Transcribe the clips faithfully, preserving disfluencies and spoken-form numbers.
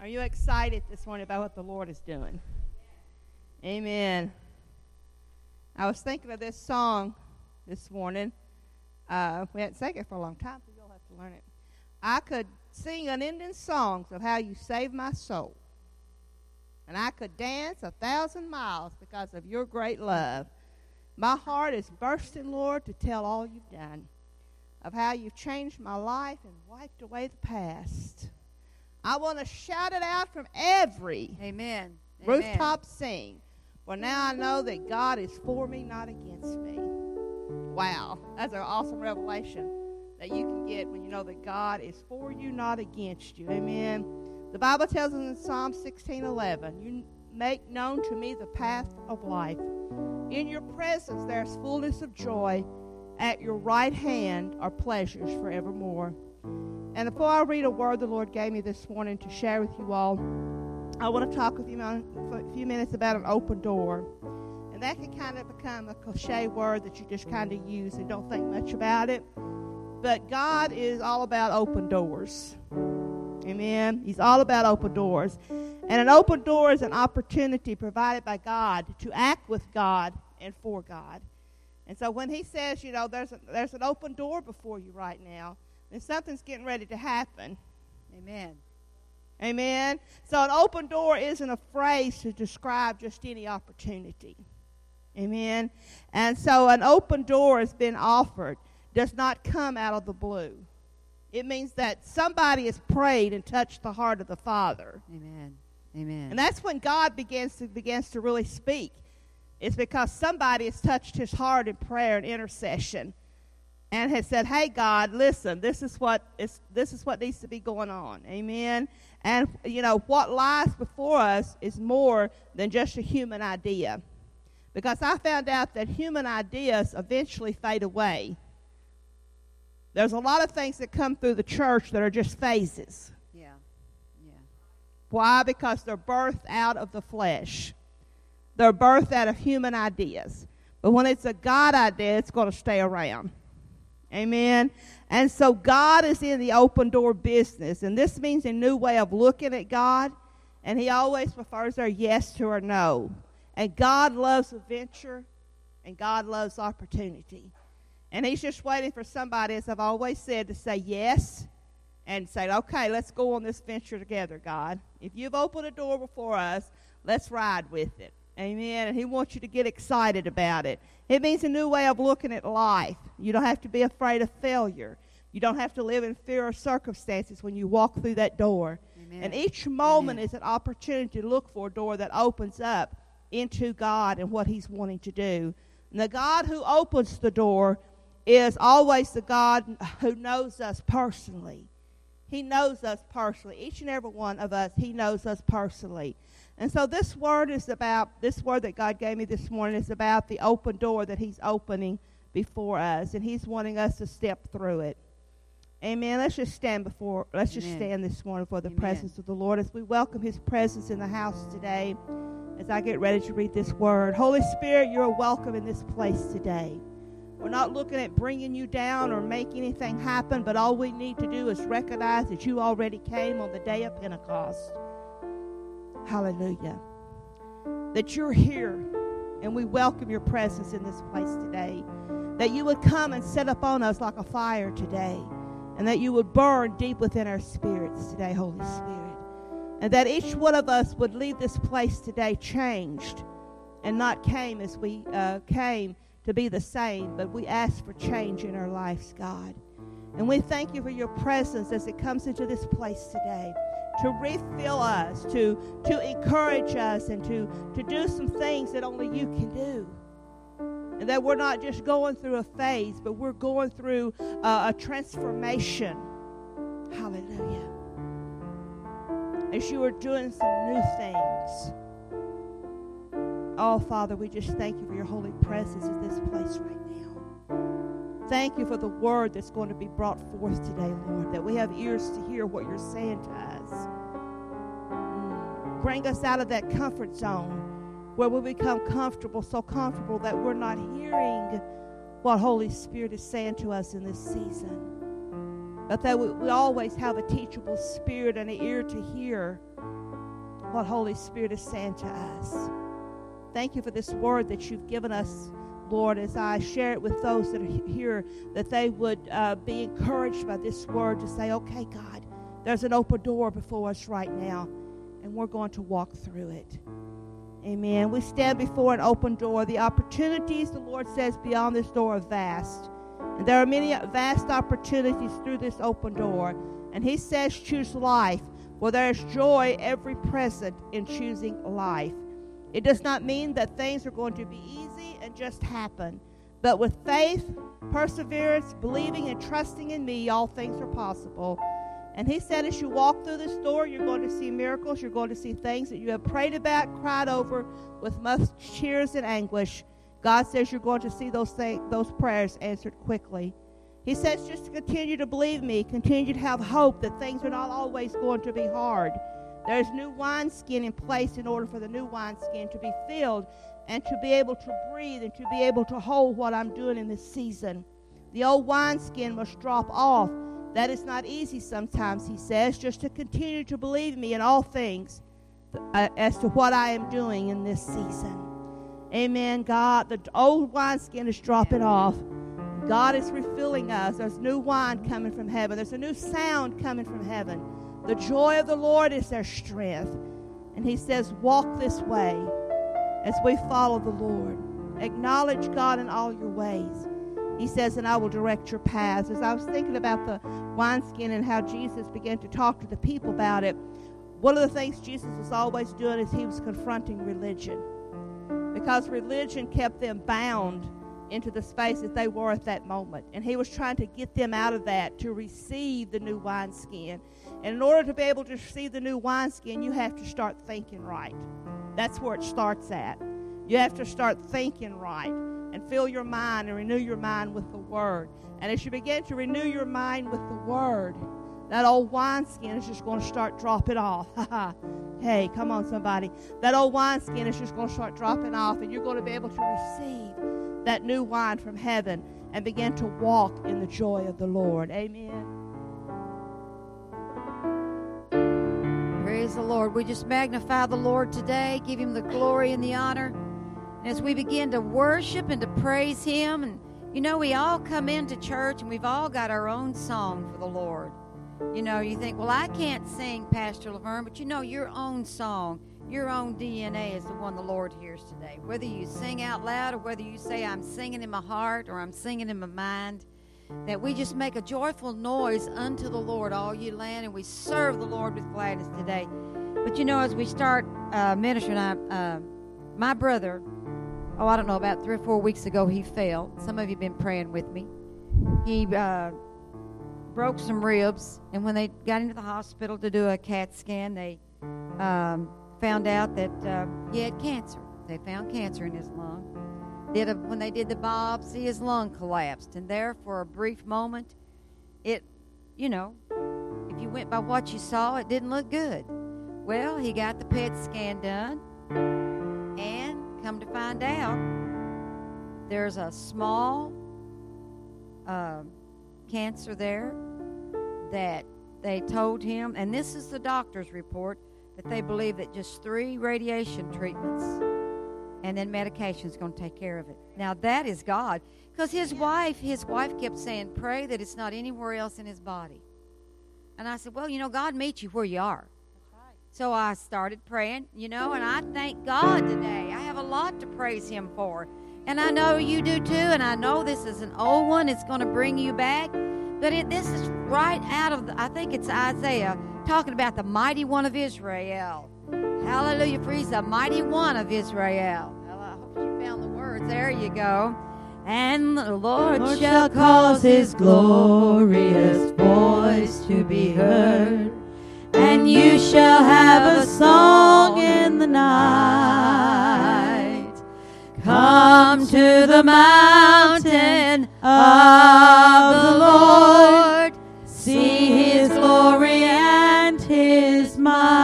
Are you excited this morning about what the Lord is doing? Amen. I was thinking of this song this morning. Uh, we hadn't sang it for a long time, so you'll have to learn it. I could sing unending songs of how you saved my soul. And I could dance a thousand miles because of your great love. My heart is bursting, Lord, to tell all you've done, of how you've changed my life and wiped away the past. I want to shout it out from every Amen. rooftop sing. For now I know that God is for me, not against me. Wow, that's an awesome revelation that you can get when you know that God is for you, not against you. Amen. The Bible tells us in Psalm sixteen eleven, you make known to me the path of life. In your presence there is fullness of joy. At your right hand are pleasures forevermore. And before I read a word the Lord gave me this morning to share with you all, I want to talk with you for a few minutes about an open door. And that can kind of become a cliche word that you just kind of use and don't think much about it. But God is all about open doors. Amen. He's all about open doors. And an open door is an opportunity provided by God to act with God and for God. And so when he says, you know, there's a, there's an open door before you right now, then something's getting ready to happen. Amen. Amen. So an open door isn't a phrase to describe just any opportunity. Amen. And so an open door has been offered, does not come out of the blue. It means that somebody has prayed and touched the heart of the Father. Amen. Amen. And that's when God begins to begins to really speak. It's because somebody has touched his heart in prayer and intercession and has said, hey, God, listen, this is what is this is what needs to be going on. Amen. And, you know, what lies before us is more than just a human idea. Because I found out that human ideas eventually fade away. There's a lot of things that come through the church that are just phases. Yeah. Yeah. Why? Because they're birthed out of the flesh. They're birthed out of human ideas. But when it's a God idea, it's going to stay around. Amen. And so God is in the open door business. And this means a new way of looking at God. And he always prefers our yes to our no. And God loves adventure. And God loves opportunity. And he's just waiting for somebody, as I've always said, to say yes. And say, okay, let's go on this venture together, God. If you've opened a door before us, let's ride with it. Amen. And he wants you to get excited about it. It means a new way of looking at life. You don't have to be afraid of failure. You don't have to live in fear of circumstances when you walk through that door. Amen. And each moment Amen. is an opportunity to look for a door that opens up into God and what he's wanting to do. And the God who opens the door is always the God who knows us personally. He knows us personally. Each and every one of us, he knows us personally. And so this word is about, this word that God gave me this morning is about the open door that he's opening before us. And he's wanting us to step through it. Amen. Let's just stand before, let's just Amen. stand this morning for the Amen. presence of the Lord as we welcome his presence in the house today as I get ready to read this word. Holy Spirit, you're welcome in this place today. We're not looking at bringing you down or making anything happen, but all we need to do is recognize that you already came on the day of Pentecost. Hallelujah. That you're here, and we welcome your presence in this place today. That you would come and set upon us like a fire today, and that you would burn deep within our spirits today, Holy Spirit. And that each one of us would leave this place today changed and not came as we uh, came to be the same, but we ask for change in our lives, God. And we thank you for your presence as it comes into this place today to refill us, to, to encourage us, and to, to do some things that only you can do. And that we're not just going through a phase, but we're going through uh, a transformation. Hallelujah. As you are doing some new things. Oh, Father, we just thank you for your holy presence in this place right now. Thank you for the word that's going to be brought forth today, Lord, that we have ears to hear what you're saying to us. Mm. Bring us out of that comfort zone where we become comfortable, so comfortable that we're not hearing what Holy Spirit is saying to us in this season. but that we, we always have a teachable spirit and an ear to hear what Holy Spirit is saying to us. Thank you for this word that you've given us, Lord, as I share it with those that are here, that they would uh, be encouraged by this word to say, okay, God, there's an open door before us right now, and we're going to walk through it. Amen. We stand before an open door. The opportunities, the Lord says, beyond this door are vast. And there are many vast opportunities through this open door. And he says, choose life, for there is joy every present in choosing life. It does not mean that things are going to be easy and just happen. But with faith, perseverance, believing and trusting in me, all things are possible. And he said, as you walk through this door, you're going to see miracles. You're going to see things that you have prayed about, cried over with much tears and anguish. God says you're going to see those things, those prayers answered quickly. He says just to continue to believe me, continue to have hope that things are not always going to be hard. There's new wineskin in place in order for the new wineskin to be filled and to be able to breathe and to be able to hold what I'm doing in this season. The old wineskin must drop off. That is not easy sometimes, he says, just to continue to believe me in all things uh, as to what I am doing in this season. Amen, God. The old wineskin is dropping off. God is refilling us. There's new wine coming from heaven. There's a new sound coming from heaven. The joy of the Lord is their strength. And he says, walk this way as we follow the Lord. Acknowledge God in all your ways. He says, and I will direct your paths. As I was thinking about the wineskin and how Jesus began to talk to the people about it, one of the things Jesus was always doing is he was confronting religion. Because religion kept them bound into the space that they were at that moment. And he was trying to get them out of that to receive the new wineskin. And in order to be able to receive the new wineskin, you have to start thinking right. That's where it starts at. You have to start thinking right and fill your mind and renew your mind with the Word. And as you begin to renew your mind with the Word, that old wineskin is just going to start dropping off. Hey, come on, somebody. That old wineskin is just going to start dropping off, and you're going to be able to receive that new wine from heaven and begin to walk in the joy of the Lord. Amen. Praise the Lord. We just magnify the Lord today, give him the glory and the honor. And as we begin to worship and to praise him, and you know, we all come into church and we've all got our own song for the Lord. You know, you think, well, I can't sing, Pastor Laverne, but you know, your own song, your own D N A is the one the Lord hears today. Whether you sing out loud or whether you say, I'm singing in my heart or I'm singing in my mind, that we just make a joyful noise unto the Lord, all ye land, and we serve the Lord with gladness today. But you know, as we start uh, ministering, I, uh, my brother, oh, I don't know, about three or four weeks ago, he fell. Some of you have been praying with me. He uh, broke some ribs, and when they got into the hospital to do a CAT scan, they um, found out that uh, he had cancer. They found cancer in his lung. Did a, when they did the biopsy, his lung collapsed, and there for a brief moment, it, you know, if you went by what you saw, it didn't look good. Well, he got the P E T scan done, and come to find out, there's a small uh, cancer there that they told him, and this is the doctor's report, that they believe that just three radiation treatments and then medication is going to take care of it. Now, that is God. Because his wife, his wife kept saying, pray that it's not anywhere else in his body. And I said, well, you know, God meets you where you are. So I started praying, you know, and I thank God today. I have a lot to praise him for. And I know you do too, and I know this is an old one. It's going to bring you back. But it, this is right out of, the, I think it's Isaiah, talking about the mighty one of Israel. Hallelujah, for he's the mighty one of Israel. Well, I hope you found the words. There you go. And the Lord, Lord shall shall cause his glorious voice to be heard. And you shall have a song in the night. Come to the mountain of the Lord. See his glory and his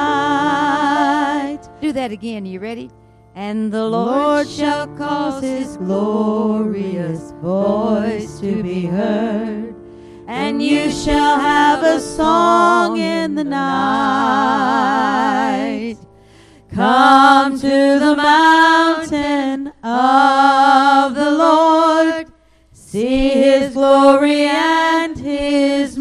might. do that again. You ready? And the Lord, Lord shall cause his glorious voice to be heard. and you shall have a song in the night. Come to the mountain of the Lord, see his glory and his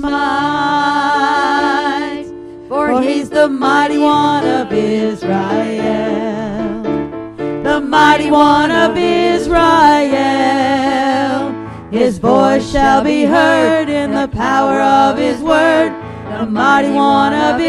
might. For he's the mighty one of Israel, the mighty one of Israel. His voice shall be heard in the power of his word, the mighty one of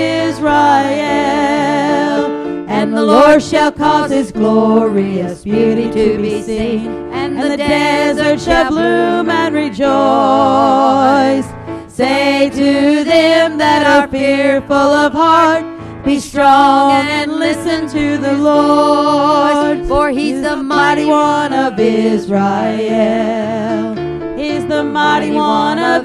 Israel. And the Lord shall cause his glorious beauty to be seen, and the desert shall bloom and rejoice. Say to them that are fearful of heart, be strong and listen to the Lord. For he's the mighty one of Israel. He's the mighty one of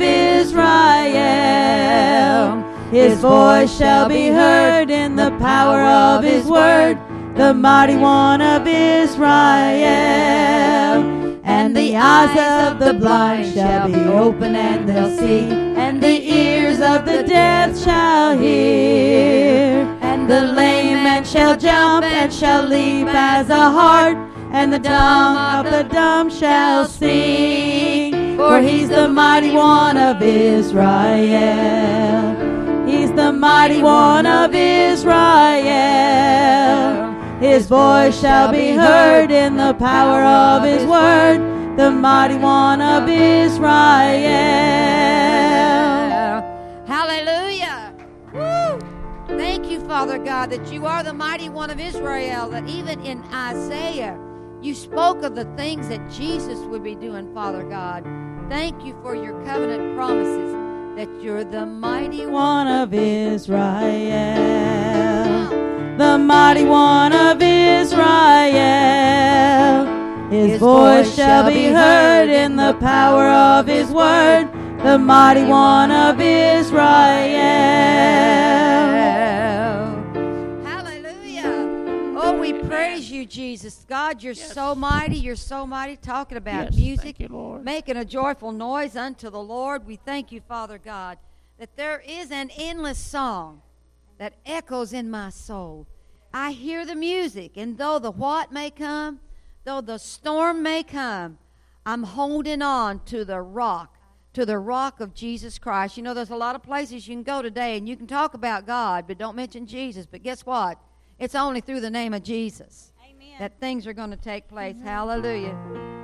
Israel. His voice shall be heard in the power of his word, the mighty one of Israel. And the eyes of the blind shall be open and they'll see, and the ears of the deaf shall hear. And the lame man shall jump and shall leap as a hart, and the dumb of the dumb shall sing. For he's the mighty one of Israel. He's the mighty one of Israel. His voice shall be heard in the power of his word, the mighty one of Israel. Hallelujah. Woo. Thank you, Father God, that you are the mighty one of Israel, that even in Isaiah, you spoke of the things that Jesus would be doing, Father God. Thank you for your covenant promises, that you're the mighty one of Israel, the mighty one of Israel. His voice shall be heard in the power of his word, the mighty one of Israel. Hallelujah. Oh, we praise you, Jesus. God, you're yes. so mighty. You're so mighty. Talking about yes, music, you, Lord. Making a joyful noise unto the Lord. We thank you, Father God, that there is an endless song that echoes in my soul. I hear the music, and though the what may come, though the storm may come, I'm holding on to the rock, to the rock of Jesus Christ. You know, there's a lot of places you can go today, and you can talk about God, but don't mention Jesus. But guess what? It's only through the name of Jesus Amen. That things are going to take place. Amen. Hallelujah.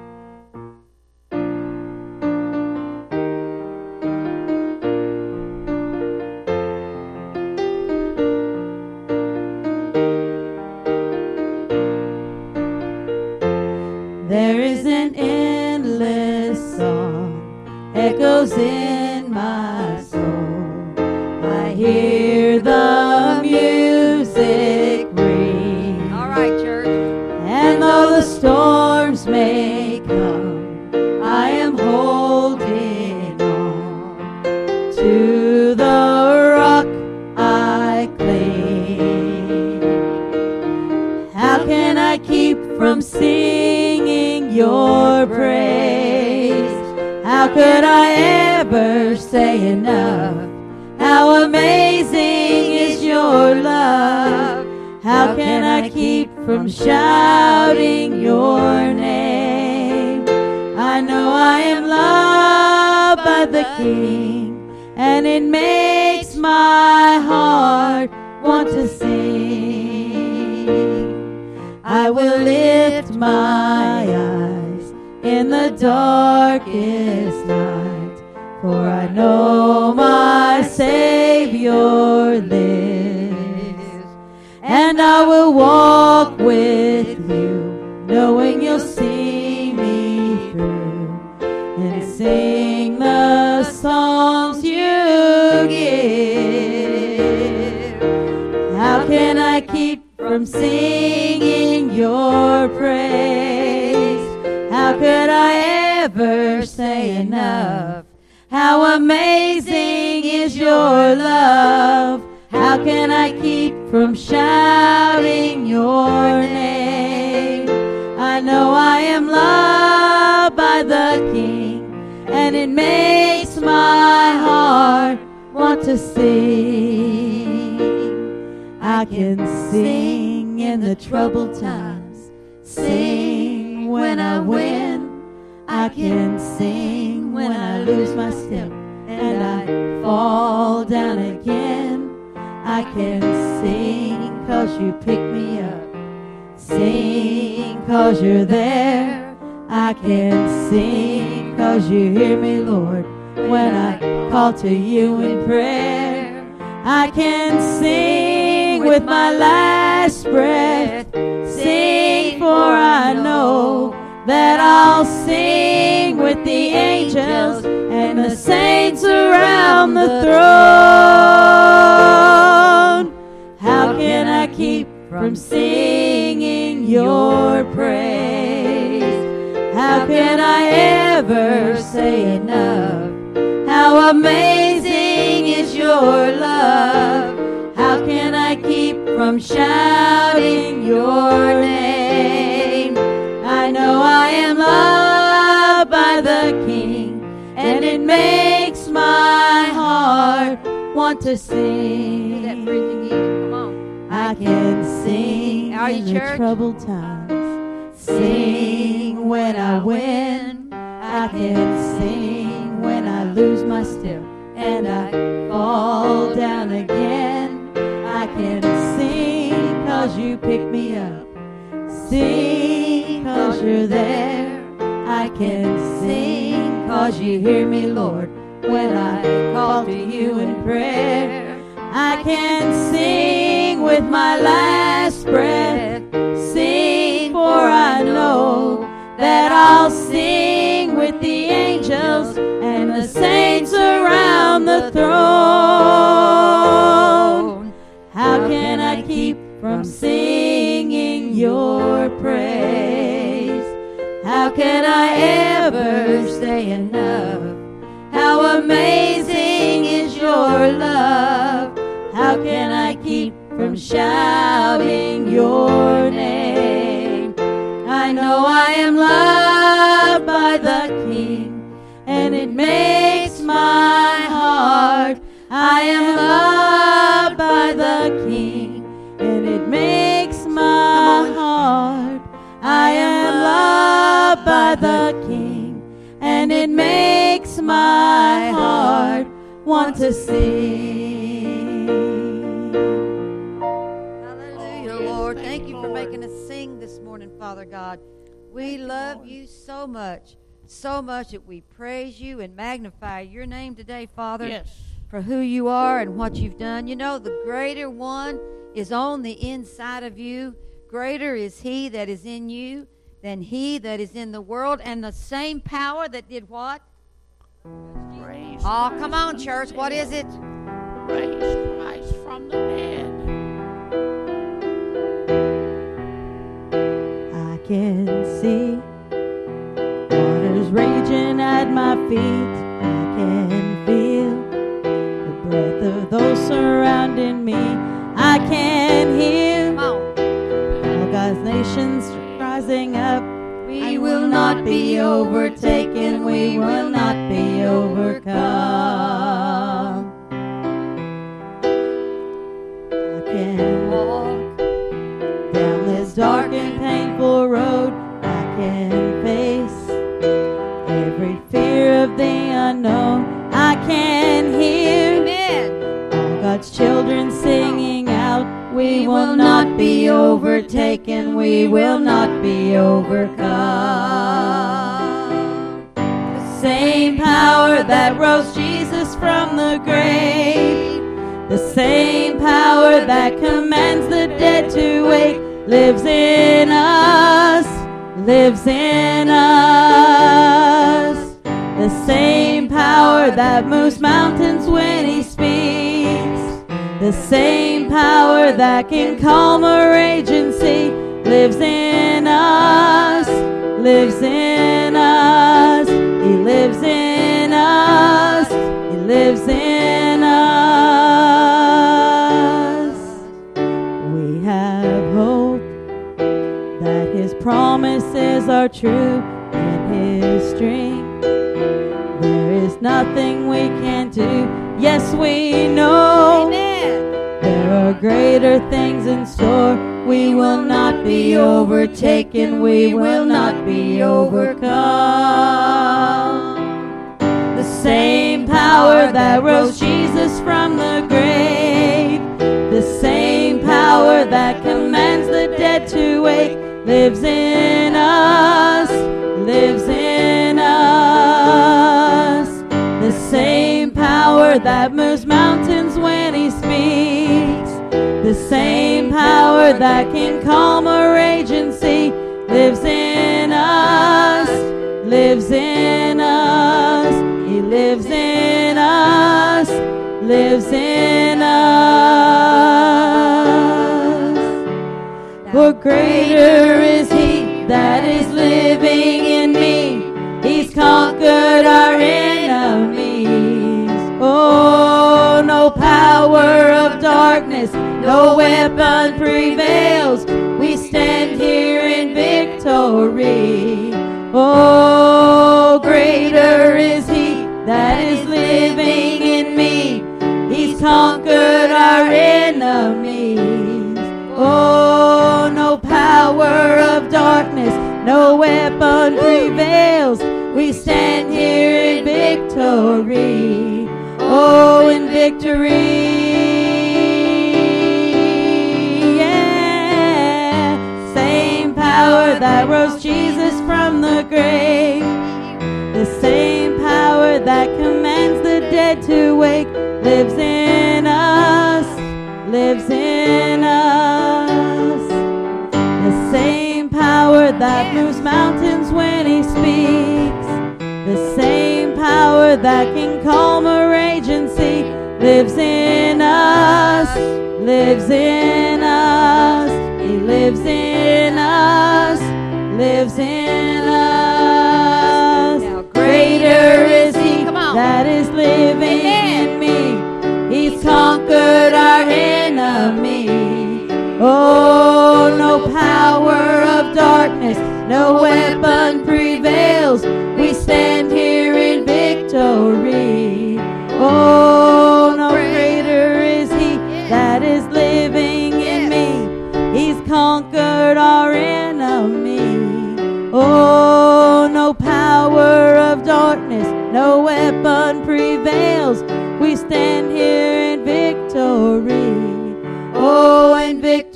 There is an endless song echoes in my soul. I hear the music ring. All right, church. And though the storms may come, I am holding on to the rock I cling. How can I keep from singing your praise? How could I ever say enough? How amazing is your love? How can I keep from shouting your name? I know I am loved by the King, and it makes my heart want to sing. I will lift my eyes in the darkest night, for I know my Savior lives. And I will walk with you, knowing you'll see me through, and sing the songs you give. How can I keep from singing your praise? How could I ever say enough? How amazing is your love? How can I keep from shouting your name? I know I am loved by the King, and it makes my heart want to sing. I can sing in the troubled times, sing when I win. I can sing when I lose my step and I fall down again. I can sing 'cause you pick me up, sing 'cause you're there. I can sing 'cause you hear me, Lord, when I call to you in prayer. I can sing with my last breath, sing for I know that I'll sing with the angels and the saints around the throne. How can I keep from singing your praise? How can I ever say enough? How amazing is your love? How can I keep from shouting your name? I know I am loved by the King, and it makes my heart want to sing. That bridge again. Come on. I can sing Are you in the church? troubled times, sing when I win. I can sing when I lose my step and I fall down again. I can sing 'cause you pick me up, sing 'cause you're there. I can sing 'cause you hear me, Lord, when I call to you in prayer. I can sing with my last breath, sing for I know that I'll sing with the angels and the saints around the throne. How can I keep from singing your praise? How can I ever say enough? How amazing is your love? How can I keep from shouting your name? I know I am loved by the King, and it makes my heart. I am loved by the King, and it makes my heart. I am loved by the King, and it makes my heart want to sing. Hallelujah, Lord. Thank you for making us sing this morning, Father God. We love you so much, so much that we praise you and magnify your name today, Father, Yes. for who you are and what you've done. You know, the greater one is on the inside of you. Greater is he that is in you than he that is in the world. And the same power that did what? Raised Oh, Christ come on, from church. the What dead. is it? Raised Christ from the dead. I can see waters raging at my feet. I can feel the breath of those surrounding me. I can hear Come on. all God's nations rising up. We will not be overtaken. We will not be overcome. I can walk down this dark and painful road. I can face every fear of the unknown. I can hear Amen. all God's children singing out. We will not be overtaken. We will not be overcome. The same power that rose Jesus from the grave, the same power that commands the dead to wake, lives in us, lives in us. The same power that moves mountains when he speaks, the same power that can calm a raging sea, lives in us, lives in us. He lives in us, he lives in us. We have hope that his promises are true. In his strength there is nothing we can't do. Yes, we know Amen. there are greater things in store. We will not be overtaken. We will not be overcome. The same power that rose Jesus from the grave, the same power that commands the dead to wake, lives in us, lives in us. The same power that moves mountains when he speaks, the same power that can calm a raging sea, lives in us, lives in us. He lives in us, lives in us. For greater is he that is living in me. He's conquered our enemies. Oh, no power of darkness, no weapon prevails. We stand here in victory. Oh, greater is he that is living in me. He's conquered our enemies. Oh, no power of darkness, no weapon prevails. We stand here in victory. Oh, in victory. Yeah. Same power that rose Jesus from the grave, the same power that commands the dead to wake, lives in us, lives in us. The same power that moves mountains when he speaks, the same power that can calm a raging sea, lives in us, lives in us. He lives in us, lives in us. Now, Greater is he Come on. that is living Amen. in me. He's conquered our enemy. Oh, no power of darkness, no weapon prevails. We stand here in victory. Oh, no greater is he that is living in me. He's conquered our enemy. Oh, no power of darkness, no weapon prevails. We stand here in victory. Oh, in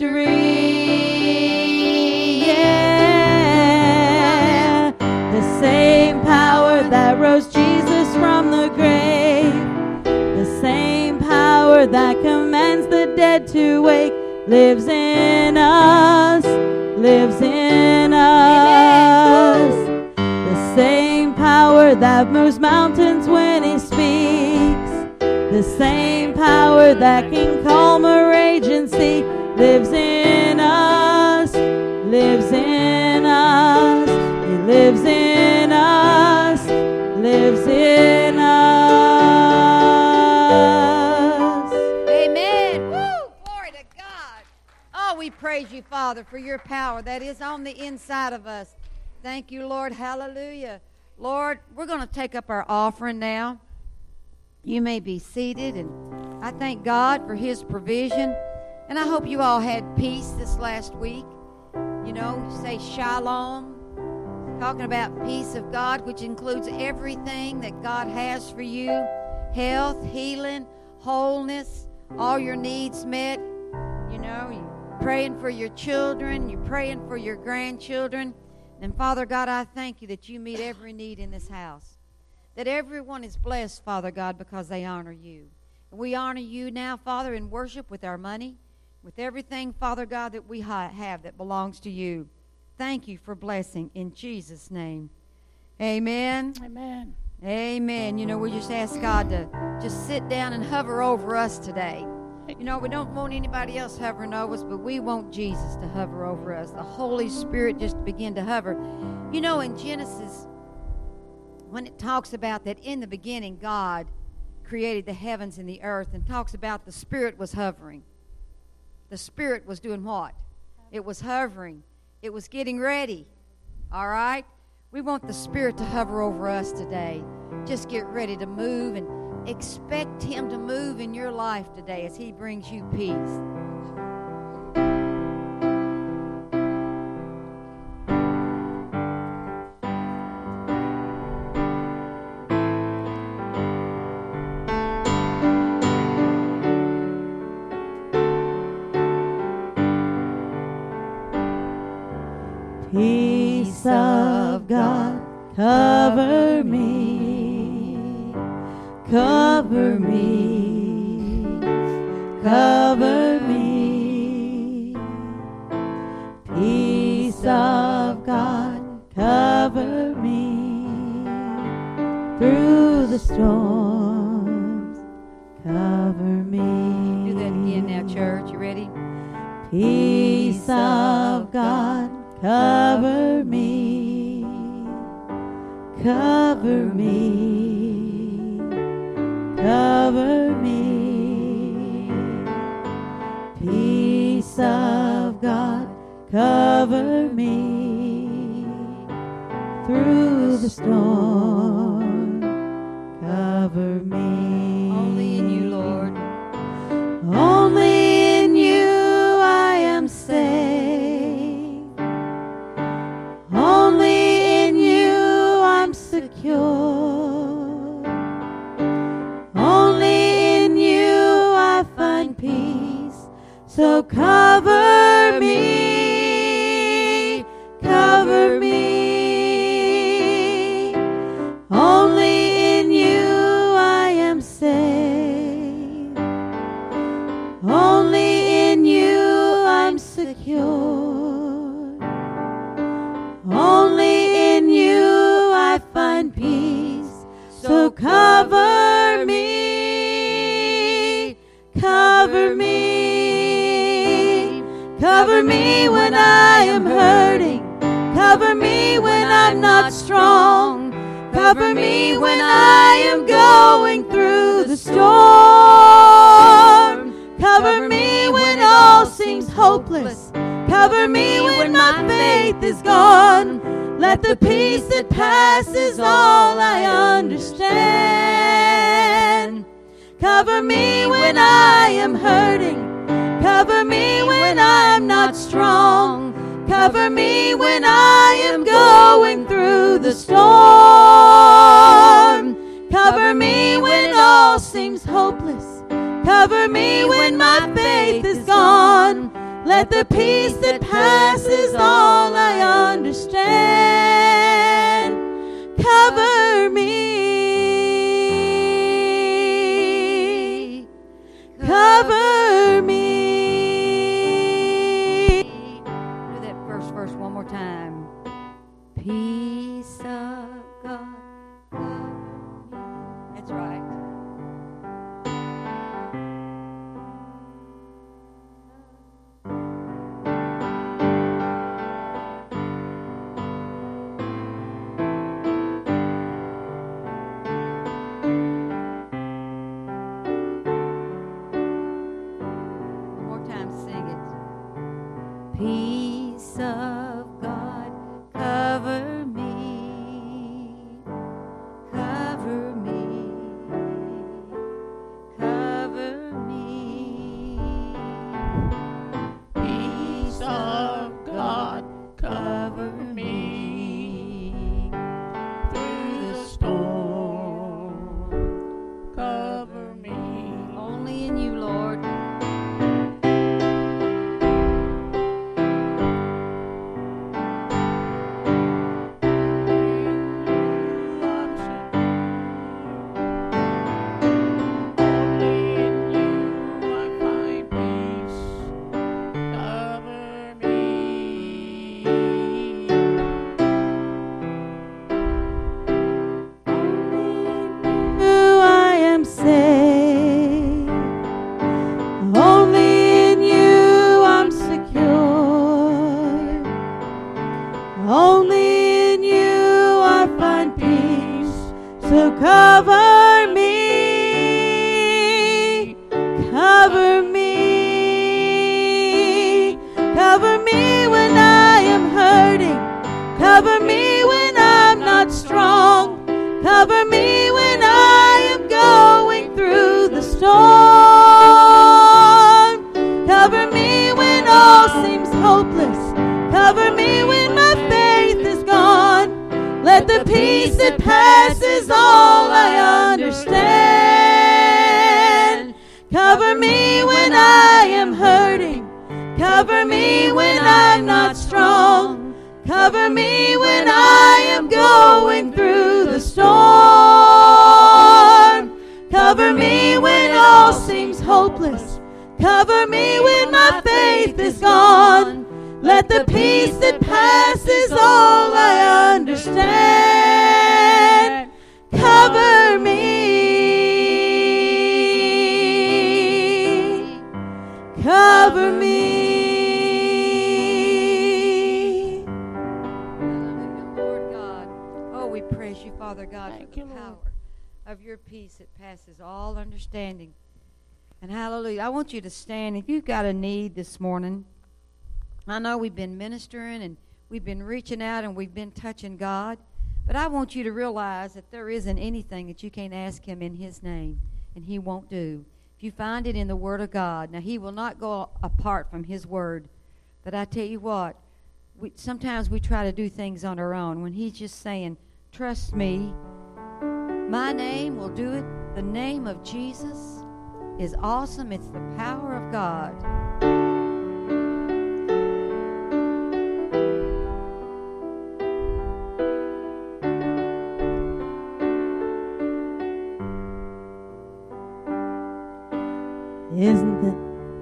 victory. Yeah. The same power that rose Jesus from the grave, the same power that commands the dead to wake, lives in us, lives in us. The same power that moves mountains when he speaks, the same power that can calm a raging sea, lives in us, lives in us. He lives in us, lives in us. Amen. Woo! Glory to God. Oh, we praise you, Father, for your power that is on the inside of us. Thank you, Lord. Hallelujah. Lord, we're going to take up our offering now. You may be seated, and I thank God for his provision. And I hope you all had peace this last week. You know, you say shalom, talking about peace of God, which includes everything that God has for you. Health, healing, wholeness, all your needs met. You know, you're praying for your children, you're praying for your grandchildren. And Father God, I thank you that you meet every need in this house. That everyone is blessed, Father God, because they honor you. And we honor you now, Father, in worship with our money, with everything, Father God, that we ha- have that belongs to you. Thank you for blessing in Jesus' name. Amen. Amen. Amen. You know, we just ask God to just sit down and hover over us today. You know, we don't want anybody else hovering over us, but we want Jesus to hover over us. The Holy Spirit just to begin to hover. You know, in Genesis, when it talks about that in the beginning God created the heavens and the earth, and talks about the Spirit was hovering. The Spirit was doing what? It was hovering. It was getting ready. All right? We want the Spirit to hover over us today. Just get ready to move and expect Him to move in your life today as He brings you peace. Peace of God, cover me, cover me, cover me. Peace of God, cover me through the storms, cover me. Do that again now, church. You ready? Peace of God, cover me, cover me, cover me. Peace of God, cover me through the storm, cover me. Only in you, Lord. Only in you I am safe. Only in you I'm secure. Only in you I find peace. So cover me, cover me. Only in you I am safe. Only in you I'm secure. Only in you I find peace. So cover me, cover me. Cover me when I am hurting. Cover me when I'm not strong. Cover me when I am going through the storm. Cover me when all seems hopeless. Cover me when my faith is gone. Let the peace that passes all I understand. Cover me when I am hurting. Cover me when I'm not strong. Cover me when I am going through the storm. Cover me when all seems hopeless. Cover me when my faith is gone. Let the peace that passes all I understand cover me, cover me. Do that first verse one more time. Peace of God, cover me. That's right. Peace of God, cover me, cover me, cover me. Peace of God, cover me through the storm, cover me. Only in you, Lord. Cover me, cover me, cover me when I am hurting, cover me when I'm not strong, cover me when I am going hopeless. Cover me when my faith is gone. Let the peace that passes all I understand cover me when I am hurting. Cover me when I'm not strong. Cover me when I am going through the storm. Cover me when all seems hopeless. Cover me when my faith is gone. Let the peace that passes all I understand cover me. Cover me. Lord God. Oh, we praise you, Father God, Thank for the you, Lord. power of your peace that passes all understanding. And hallelujah. I want you to stand. If you've got a need this morning, I know we've been ministering and we've been reaching out and we've been touching God, but I want you to realize that there isn't anything that you can't ask him in his name, and he won't do. If you find it in the Word of God, now he will not go apart from his Word, but I tell you what, we, sometimes we try to do things on our own when he's just saying, trust me, my name will do it. The name of Jesus is awesome. It's the power of God. Isn't the,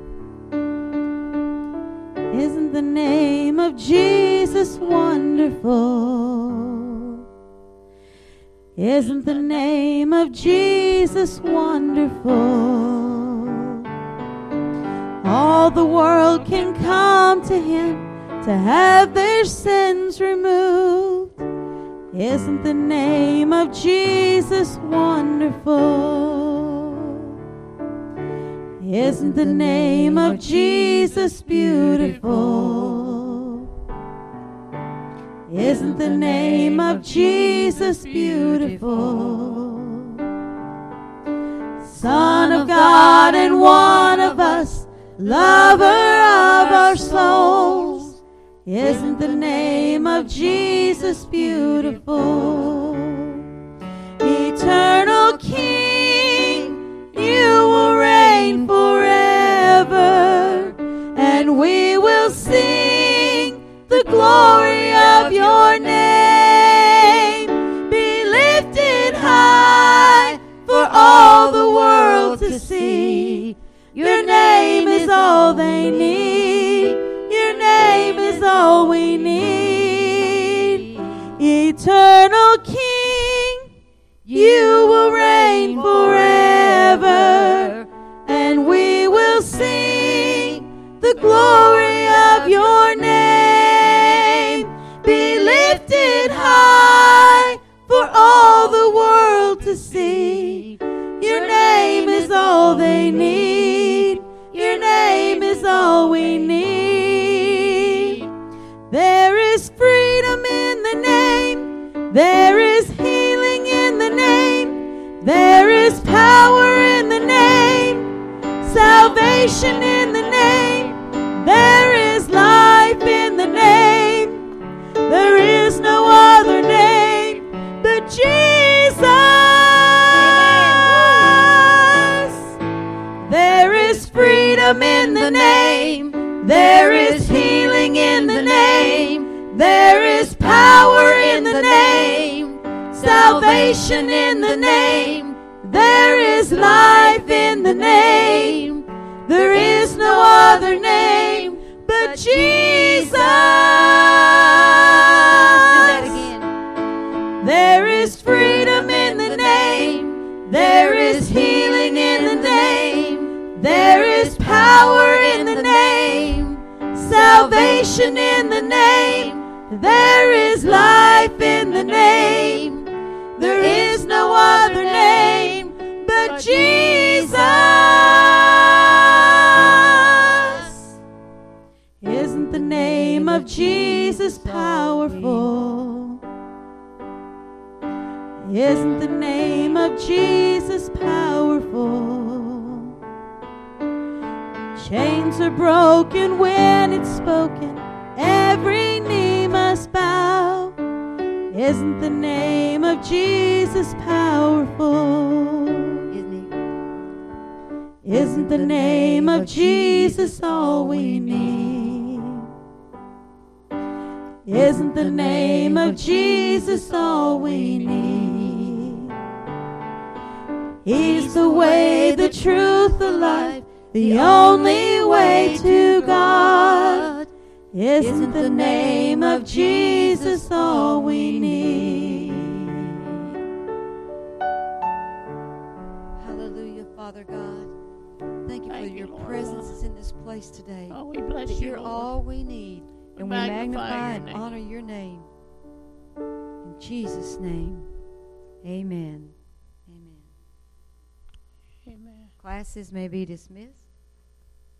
isn't the name of Jesus wonderful? Isn't the name of Jesus wonderful? All the world can come to him to have their sins removed. Isn't the name of Jesus wonderful? Isn't the name of Jesus beautiful? Isn't the name of Jesus beautiful? Son of God and one of us, lover of our souls. Isn't the name of Jesus beautiful? Eternal King, you will reign forever, and we will sing the glory of your name. Be lifted high for all the world to see. Your name is all they need. Your name is all we need. Eternal King, you will reign forever, and we will sing the glory of your name. Be lifted high for all the world to see. Your name is all they need. Your name is all we need. There is freedom in the name. There is healing in the name. There is power in the name. Salvation in the name. There is life in the name. There is no other name but Jesus. There is freedom in the name. There is healing in the name. There is power in the name. Salvation in the name. There is life in the name. There is no other name but Jesus. There is freedom in the name. There is healing in the name. There is power in the name. Salvation in the name. There is life in the name. There is no other name but Jesus. Isn't the name of Jesus powerful? Isn't the name of Jesus powerful? Chains are broken when it's spoken. Every knee must bow. Isn't the name of Jesus powerful? Isn't he? Isn't the name of Jesus all we need? Isn't the name of Jesus all we need? He's the way, the truth, the life, the only way to God. Isn't the name of Jesus all we need? Hallelujah, Father God. Thank you Thank for you, your Lord. presence is in this place today. Oh, we bless That you, you're Lord. all we need. And we magnify magnify your and name. honor your name. In Jesus' name, amen. Amen. Amen. Classes may be dismissed.